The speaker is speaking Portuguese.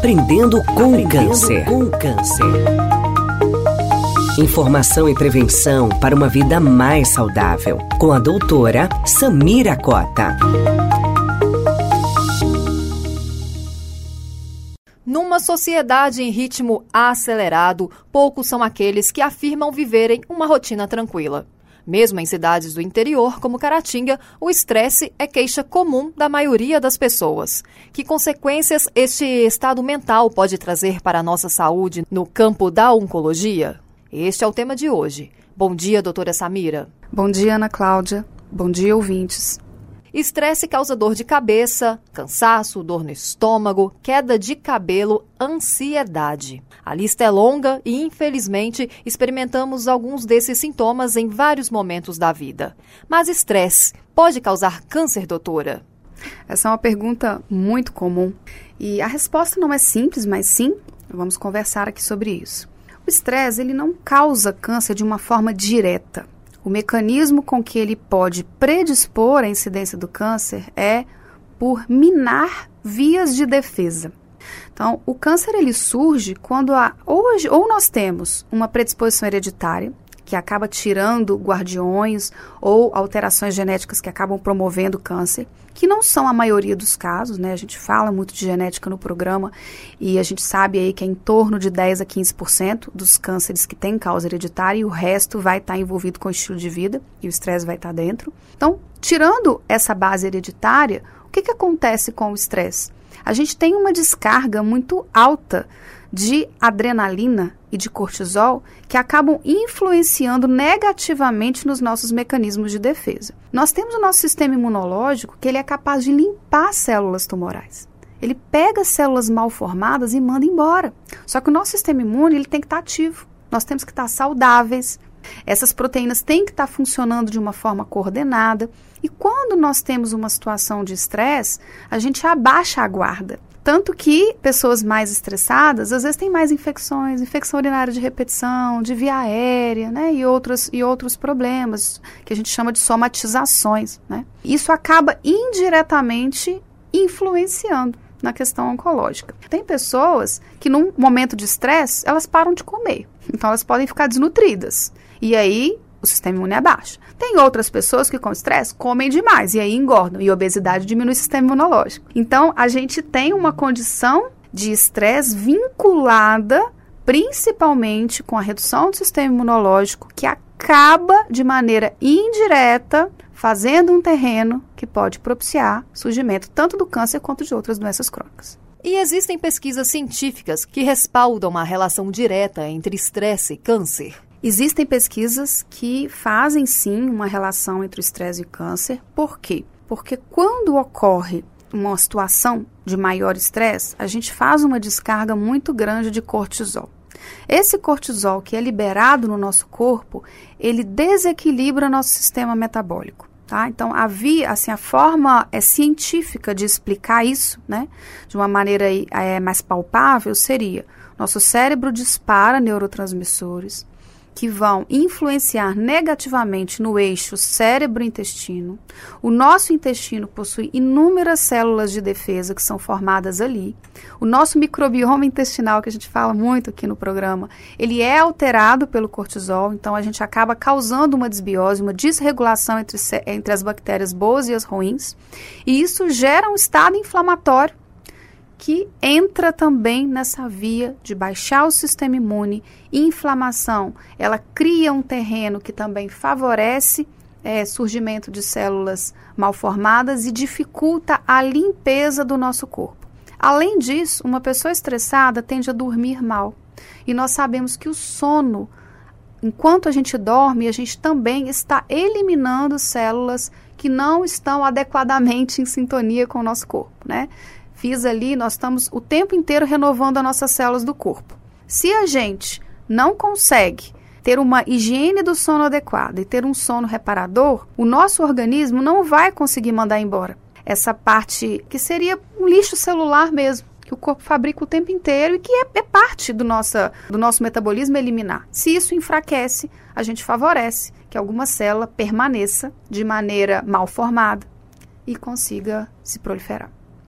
Aprendendo com o Câncer. Informação e prevenção para uma vida mais saudável. Com a doutora Samira Cota. Numa sociedade em ritmo acelerado, poucos são aqueles que afirmam viverem uma rotina tranquila. Mesmo em cidades do interior, como Caratinga, o estresse é queixa comum da maioria das pessoas. Que consequências este estado mental pode trazer para a nossa saúde no campo da oncologia? Este é o tema de hoje. Bom dia, doutora Samira. Bom dia, Ana Cláudia. Bom dia, ouvintes. Estresse causa dor de cabeça, cansaço, dor no estômago, queda de cabelo, ansiedade. A lista é longa e, infelizmente, experimentamos alguns desses sintomas em vários momentos da vida. Mas estresse pode causar câncer, doutora? Essa é uma pergunta muito comum e a resposta não é simples, mas sim, vamos conversar aqui sobre isso. O estresse, ele não causa câncer de uma forma direta. O mecanismo com que ele pode predispor a incidência do câncer é por minar vias de defesa. Então, o câncer ele surge quando ou nós temos uma predisposição hereditária, que acaba tirando guardiões ou alterações genéticas que acabam promovendo câncer, que não são a maioria dos casos, né? A gente fala muito de genética no programa e a gente sabe aí que é em torno de 10 a 15% dos cânceres que têm causa hereditária e o resto vai estar envolvido com o estilo de vida e o estresse vai estar dentro. Então, tirando essa base hereditária, o que acontece com o estresse? A gente tem uma descarga muito alta de adrenalina e de cortisol que acabam influenciando negativamente nos nossos mecanismos de defesa. Nós temos o nosso sistema imunológico que ele é capaz de limpar células tumorais. Ele pega células mal formadas e manda embora. Só que o nosso sistema imune ele tem que estar ativo. Nós temos que estar saudáveis. Essas proteínas têm que estar funcionando de uma forma coordenada. E quando nós temos uma situação de estresse, a gente abaixa a guarda. Tanto que pessoas mais estressadas, às vezes têm mais infecções, infecção urinária de repetição, de via aérea, né? E outros problemas, que a gente chama de somatizações, né? Isso acaba indiretamente influenciando na questão oncológica. Tem pessoas que num momento de estresse, elas param de comer. Então elas podem ficar desnutridas. E aí o sistema imune abaixa. Tem outras pessoas que com estresse comem demais e aí engordam e a obesidade diminui o sistema imunológico. Então, a gente tem uma condição de estresse vinculada principalmente com a redução do sistema imunológico que acaba de maneira indireta fazendo um terreno que pode propiciar surgimento tanto do câncer quanto de outras doenças crônicas. E existem pesquisas científicas que respaldam uma relação direta entre estresse e câncer? Existem pesquisas que fazem sim uma relação entre o estresse e o câncer. Por quê? Porque quando ocorre uma situação de maior estresse, a gente faz uma descarga muito grande de cortisol. Esse cortisol que é liberado no nosso corpo, ele desequilibra nosso sistema metabólico. Tá? Então, a forma científica de explicar isso, né, de uma maneira mais palpável, seria: nosso cérebro dispara neurotransmissores que vão influenciar negativamente no eixo cérebro-intestino. O nosso intestino possui inúmeras células de defesa que são formadas ali. O nosso microbioma intestinal, que a gente fala muito aqui no programa, ele é alterado pelo cortisol, então a gente acaba causando uma desbiose, uma desregulação entre as bactérias boas e as ruins, e isso gera um estado inflamatório que entra também nessa via de baixar o sistema imune. Inflamação, ela cria um terreno que também favorece surgimento de células mal formadas e dificulta a limpeza do nosso corpo. Além disso, uma pessoa estressada tende a dormir mal. E nós sabemos que o sono, enquanto a gente dorme, a gente também está eliminando células que não estão adequadamente em sintonia com o nosso corpo, né? Nós estamos o tempo inteiro renovando as nossas células do corpo. Se a gente não consegue ter uma higiene do sono adequada e ter um sono reparador, o nosso organismo não vai conseguir mandar embora essa parte que seria um lixo celular mesmo, que o corpo fabrica o tempo inteiro e que é parte do nosso metabolismo eliminar. Se isso enfraquece, a gente favorece que alguma célula permaneça de maneira mal formada e consiga se proliferar.